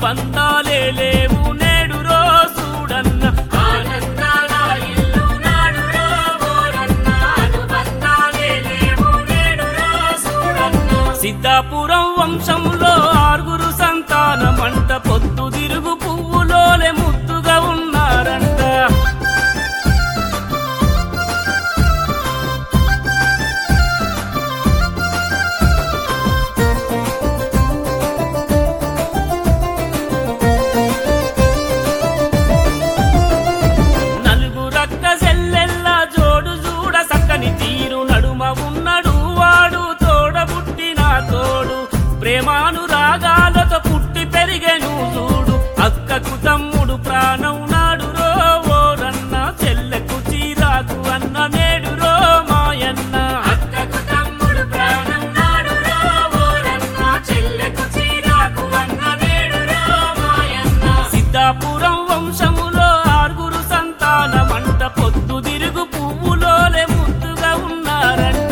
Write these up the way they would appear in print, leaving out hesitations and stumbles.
అనుబంధాలే లేవు నేడు రో చూడన్న ఆనందాల ఇల్లు నాడురో ఓరన్న అనుబంధాలే లేవు నేడురో చూడన్న సిద్ధాపురం వంశంలో 6 సంతానమంట పొద్దు తిరుగు పువ్వులోలే ముద్దుగా ఉన్నారంట తీరు నడుమ ఉన్నడు వాడు తోడబుట్టిన తోడు ప్రేమానురాగాలతో పుట్టి పెరిగెను చూడు అక్కకు తమ్ముడు ప్రాణం నాడు రో ఓరన్న చెల్లెకు చీరాకు అన్న నేడు రో మాయన్న అక్కకు తమ్ముడు ప్రాణం నాడురో ఓరన్న చెల్లెకు చీరాకు అన్న నేడురో మాయన్న సిద్ధాపురం వంశములో 6 సంతానమంట పొద్దు తిరుగు పువ్వులోలే ముద్దుగా ఉన్నారంట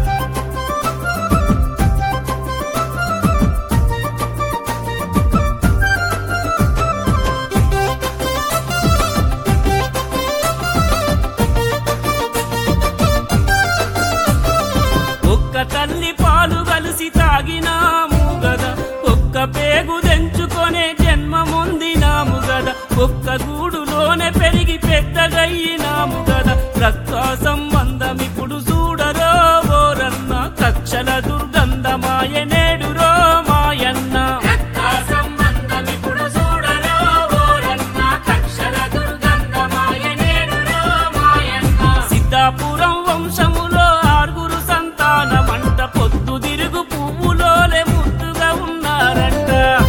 ఒక్క తల్లి పాలు కలిసి తాగినాము గదా ఒక్క పేగు తెంచుకొనే జన్మమొందినాము గదా ఒక్క గూడులోనే పెరిగి పెద్దగయ్యినాము గదా రక్త సంబంధం ఇప్పుడు చూడరో ఓరన్న కక్షల దుర్గంధమాయ నేడురో మాయన్న రక్త సంబంధం ఇప్పుడు చూడరో ఓరన్న కక్షల దుర్గంధమాయ నేడురో మాయన్న సిద్ధాపురం వంశములో 6 సంతానమంట పొద్దు తిరుగు పువ్వులోలే ముద్దుగా ఉన్నారంట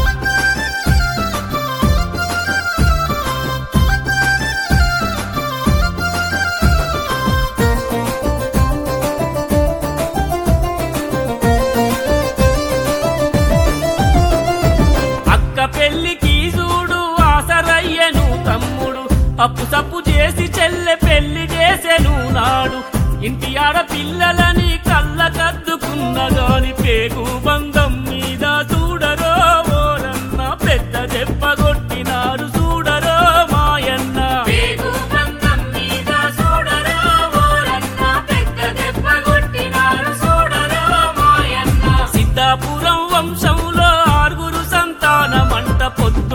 అక్క పెళ్లికి చూడు ఆసరయ్యను తమ్ముడు అప్పు తప్పు చేసి చెల్లె పెళ్లి చేసెను నాడు ఇంటి ఆడపిల్లలని కళ్ళకద్దుకున్న గాని పేగు బంధం మీద చూడరో ఓరన్న పెద్ద దెబ్బ కొట్టినారు చూడరో మాయన్న పేగు బంధం మీద చూడరో ఓరన్న పెద్ద దెబ్బ కొట్టినారు చూడరో మాయన్న సిద్ధాపురం వంశంలో 6 సంతానమంట పొద్దు